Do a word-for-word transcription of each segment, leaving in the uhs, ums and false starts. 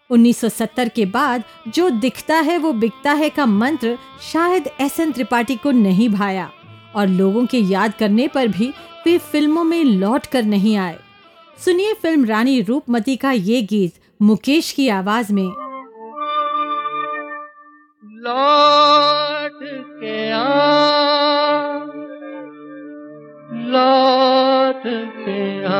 उन्नीस सौ सत्तर के बाद जो दिखता है वो बिकता है का मंत्र शायद एस एन त्रिपाठी को नहीं भाया और लोगों के याद करने पर भी वे फिल्मों में लौट कर नहीं आए। सुनिए फिल्म रानी रूपमती का ये गीत मुकेश की आवाज में। लौट के आ, लौट के आ,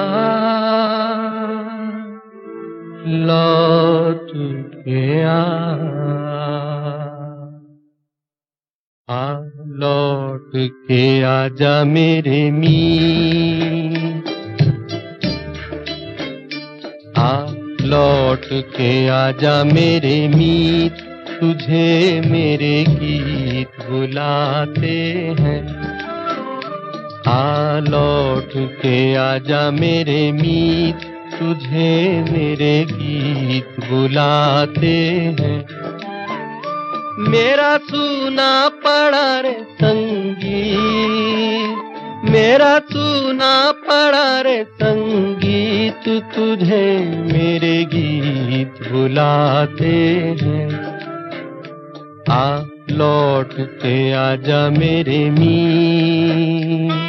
लौट के आ, आ लौट के आजा मेरे मीत, आ लौट के आजा मेरे मीत, तुझे मेरे गीत बुलाते हैं। आ लौट के आजा मेरे मीत, तुझे मेरे गीत बुलाते हैं। मेरा सूना पड़ा रे संगीत, मेरा सूना पड़ा रे संगीत, तुझे मेरे गीत बुलाते हैं। आ लौट के आजा मेरे मीत।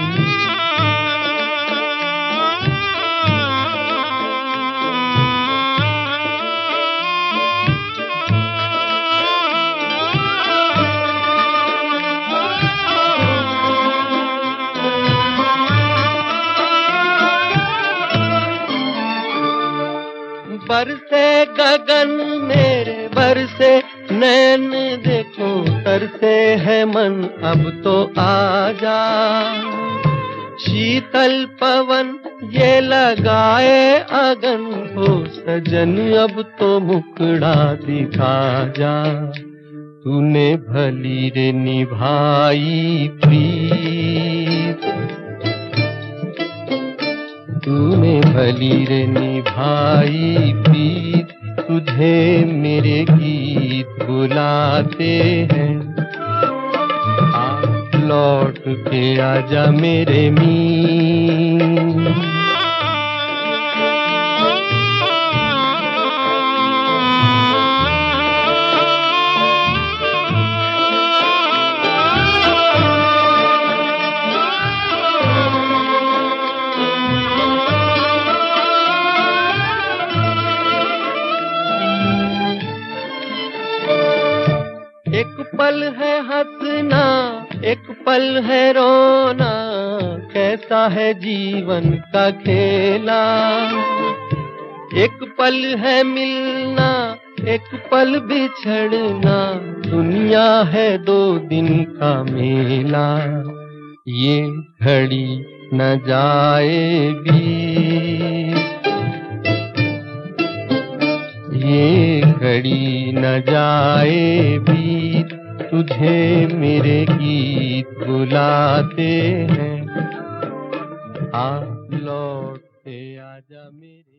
बरसे गगन मेरे बरसे नैन, देखो तरसे है मन अब तो आजा। शीतल पवन ये लगाए अगन, हो सजन अब तो मुखड़ा दिखा जा। तूने भली रे निभाई प्रीत, तूने भली रे निभाई प्रीत, तुझे मेरे गीत बुलाते हैं। आ लौट के आजा मेरे मीत। एक पल है हंसना, एक पल है रोना, कैसा है जीवन का खेला। एक पल है मिलना, एक पल बिछड़ना, दुनिया है दो दिन का मेला। ये घड़ी न जाए बीत, ये घड़ी न जाए बीत, तुझे मेरे गीत बुलाते हैं। आ लौट के आजा मेरे